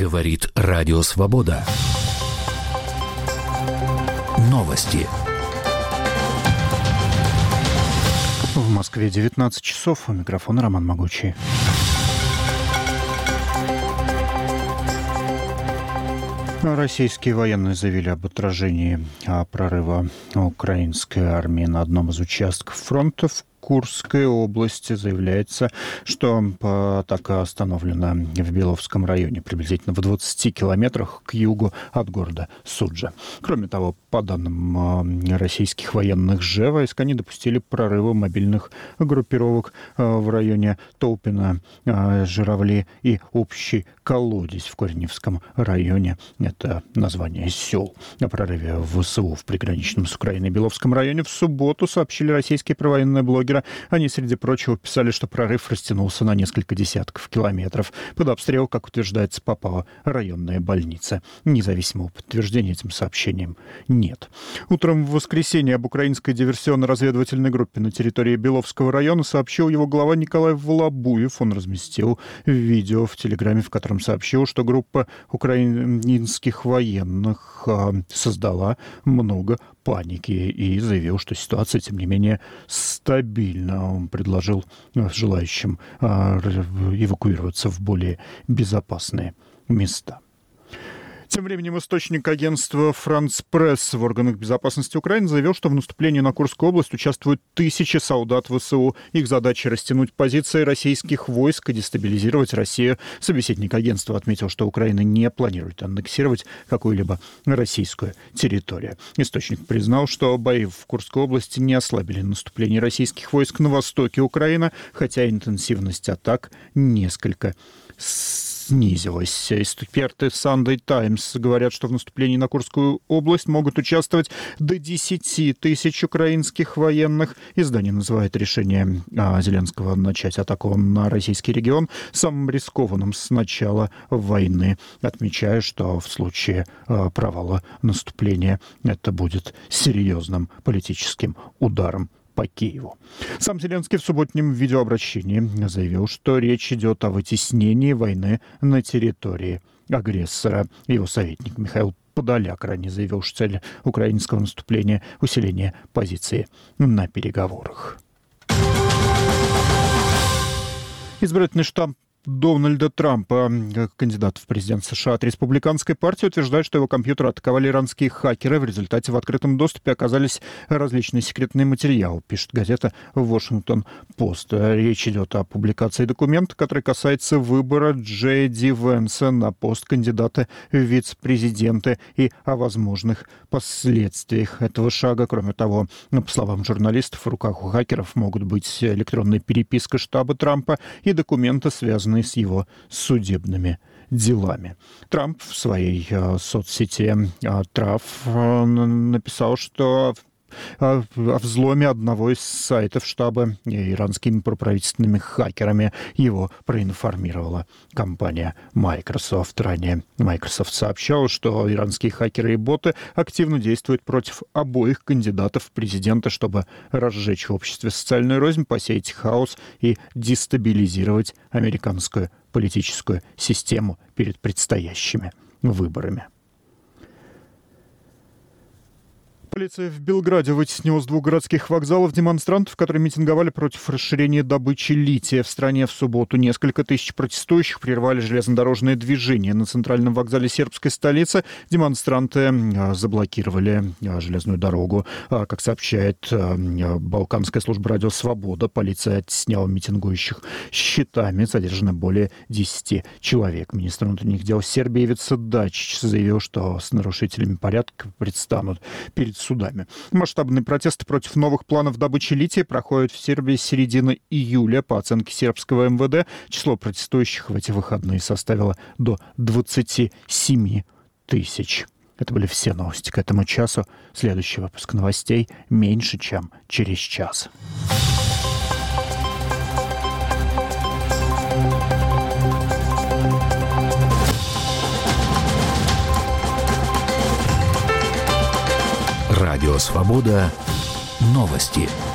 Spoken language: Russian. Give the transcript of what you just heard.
Говорит Радио Свобода. Новости. В Москве 19 часов. У микрофона Роман Могучий. Российские военные заявили об отражении прорыва украинской армии на одном из участков фронта в Курской области. Заявляется, что атака остановлена в Беловском районе, приблизительно в 20 километрах к югу от города Суджа. Кроме того, по данным российских военных же, войска не допустили прорыва мобильных группировок в районе Толпино, Журавли и Общий Колодец в Корневском районе. Это название сел. О прорыве ВСУ в приграничном с Украиной Беловском районе в субботу сообщили российские провоенные блогеры. Они, среди прочего, писали, что прорыв растянулся на несколько десятков километров. Под обстрел, как утверждается, попала районная больница. Независимого подтверждения этим сообщениям нет. Утром в воскресенье об украинской диверсионно-разведывательной группе на территории Беловского района сообщил его глава Николай Волобуев. Он разместил видео в Телеграме, в котором сообщил, что группа украинских военных создала много паники и заявил, что ситуация, тем не менее, стабильна. Он предложил желающим эвакуироваться в более безопасные места. Тем временем источник агентства «Франц Пресс» в органах безопасности Украины заявил, что в наступлении на Курскую область участвуют тысячи солдат ВСУ. Их задача — растянуть позиции российских войск и дестабилизировать Россию. Собеседник агентства отметил, что Украина не планирует аннексировать какую-либо российскую территорию. Источник признал, что бои в Курской области не ослабили наступление российских войск на востоке Украины, хотя интенсивность атак несколько снизилась. Эксперты Sunday Times говорят, что в наступлении на Курскую область могут участвовать до 10 тысяч украинских военных. Издание называет решение Зеленского начать атаку на российский регион самым рискованным с начала войны, отмечая, что в случае провала наступления это будет серьезным политическим ударом по Киеву. Сам Зеленский в субботнем видеообращении заявил, что речь идет о вытеснении войны на территории агрессора. Его советник Михаил Подоляк ранее заявил, что цель украинского наступления — усиление позиции на переговорах. Избирательный штаб Дональда Трампа, кандидат в президент США от республиканской партии, утверждает, что его компьютер атаковали иранские хакеры. В результате в открытом доступе оказались различные секретные материалы, пишет газета «Вашингтон-Пост». Речь идет о публикации документа, который касается выбора Джей Ди Венса на пост кандидата в вице-президенты и о возможных последствиях этого шага. Кроме того, по словам журналистов, в руках у хакеров могут быть электронная переписка штаба Трампа и документы, связанные с его судебными делами. Трамп в своей соцсети Трав написал, что о взломе одного из сайтов штаба иранскими проправительственными хакерами его проинформировала компания Microsoft. Ранее Microsoft сообщала, что иранские хакеры и боты активно действуют против обоих кандидатов в президенты, чтобы разжечь в обществе социальную рознь, посеять хаос и дестабилизировать американскую политическую систему перед предстоящими выборами. Полиция в Белграде вытеснила с 2 городских вокзалов демонстрантов, которые митинговали против расширения добычи лития в стране в субботу. Несколько тысяч протестующих прервали железнодорожное движение на центральном вокзале сербской столицы. Демонстранты заблокировали железную дорогу. Как сообщает Балканская служба радио «Свобода», полиция оттесняла митингующих щитами. Задержано более 10 человек. Министр внутренних дел Сербии Ивица Дачич заявил, что с нарушителями порядка предстанут перед судами. Масштабные протесты против новых планов добычи лития проходят в Сербии с середины июля. По оценке сербского МВД, число протестующих в эти выходные составило до 27 тысяч. Это были все новости к этому часу. Следующий выпуск новостей меньше, чем через час. Радио Свобода. Новости.